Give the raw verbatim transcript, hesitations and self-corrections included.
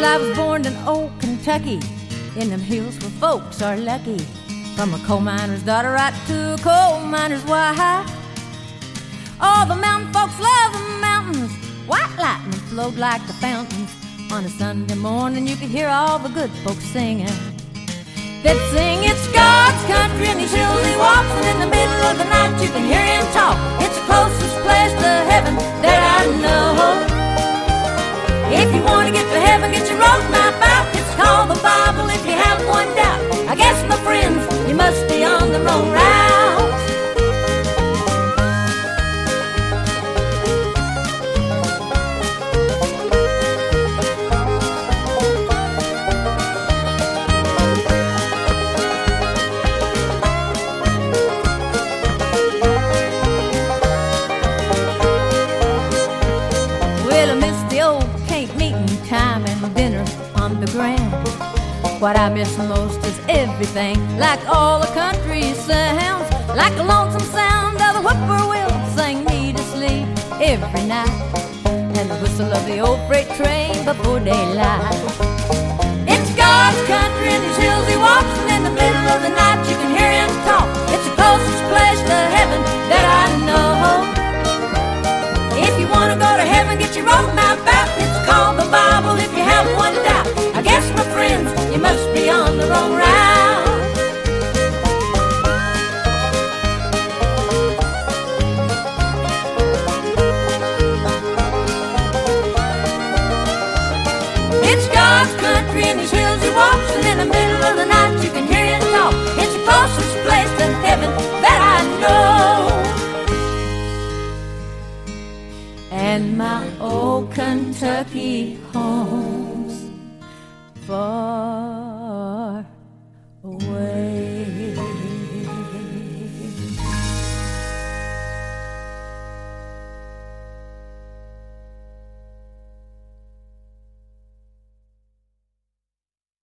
I was born in old Kentucky, in them hills where folks are lucky. From a coal miner's daughter right to a coal miner's wife. All the mountain folks love the mountains. White lightning flowed like the fountains. On a Sunday morning you could hear all the good folks singing. They'd sing, it's God's country and these hills he walks, and in the middle of the night you can hear him talk. It's the closest place to heaven that I know. If you want to get to heaven, get your road map out. It's called the Bible if you have one doubt. I guess, my friends, you must be on the wrong route. Well, I miss the old camp meeting time and dinner on the Grand. What I miss most is everything, like all the country sounds, like the lonesome sound of the whippoorwill sing me to sleep every night, and the whistle of the old freight train before daylight. It's God's country and these hills he walks, and in the middle of the night you can hear him talk. It's the closest place to heaven that I know. If you want to go to heaven, get your road map out. It's called the Bible if you have one doubt. I guess, my friends, you must be on the wrong route. It's God's country and these hills he walks, and in the middle of the night you can hear him talk. It's the closest place to heaven that I know. And my old Kentucky home's far